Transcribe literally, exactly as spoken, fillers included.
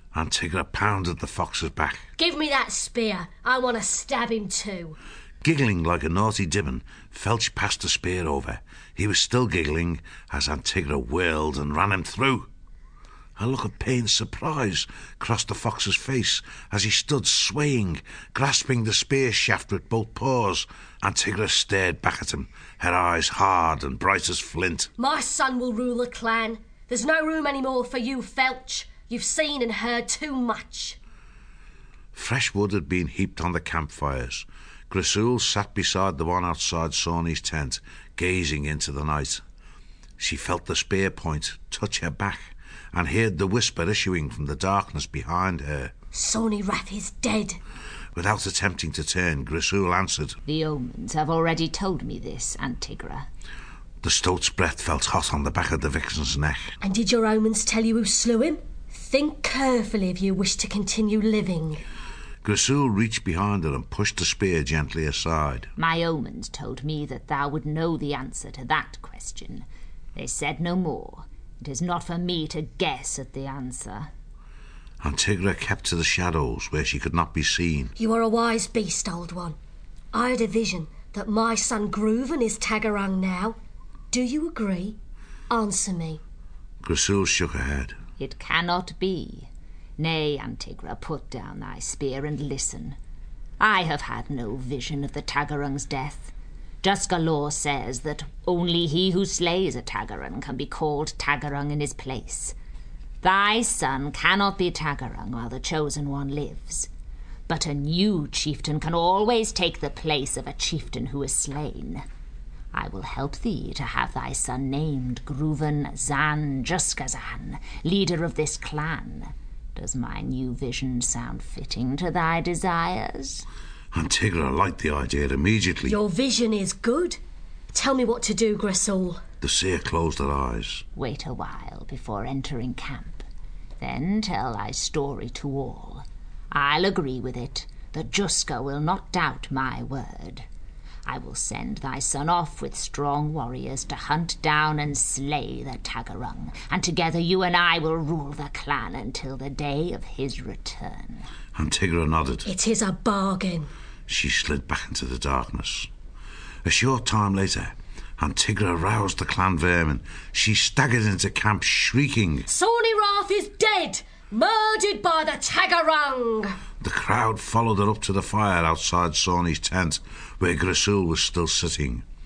Antigua pounded the fox's back. Give me that spear. I want to stab him too. Giggling like a naughty Dibbon, Felch passed the spear over. He was still giggling as Antigua whirled and ran him through. A look of pained surprise crossed the fox's face as he stood swaying, grasping the spear shaft with both paws. Antigua stared back at him, her eyes hard and bright as flint. My son will rule the clan. There's no room any more for you, Felch. You've seen and heard too much. Fresh wood had been heaped on the campfires. Grisul sat beside the one outside Sawney's tent, gazing into the night. She felt the spear point touch her back and heard the whisper issuing from the darkness behind her. Sawney Rath is dead. Without attempting to turn, Grisul answered. The omens have already told me this, Antigua. The stoat's breath felt hot on the back of the vixen's neck. And did your omens tell you who slew him? Think carefully if you wish to continue living. Grisul reached behind her and pushed the spear gently aside. My omens told me that thou would know the answer to that question. They said no more. It is not for me to guess at the answer. Antigua kept to the shadows where she could not be seen. You are a wise beast, old one. I had a vision that my son Groovan is Tagarang now. Do you agree? Answer me. Grisul shook her head. It cannot be. Nay, Antigua, put down thy spear and listen. I have had no vision of the Tagarang's death. Juska law says that only he who slays a Tagarang can be called Tagarang in his place. Thy son cannot be Tagarang while the Chosen One lives. But a new chieftain can always take the place of a chieftain who is slain. I will help thee to have thy son named Groovan Zan Juskazan, leader of this clan. Does my new vision sound fitting to thy desires? Antigua liked the idea immediately. Your vision is good. Tell me what to do, Grisul. The seer closed her eyes. Wait a while before entering camp. Then tell thy story to all. I'll agree with it. The Juska will not doubt my word. I will send thy son off with strong warriors to hunt down and slay the Tagarang, and together you and I will rule the clan until the day of his return. Antigua nodded. It is a bargain. She slid back into the darkness. A short time later, Antigua roused the clan vermin. She staggered into camp shrieking, Sawney Rath is dead! Murdered by the Tagarang! The crowd followed her up to the fire outside Sawney's tent, where Grisul was still sitting.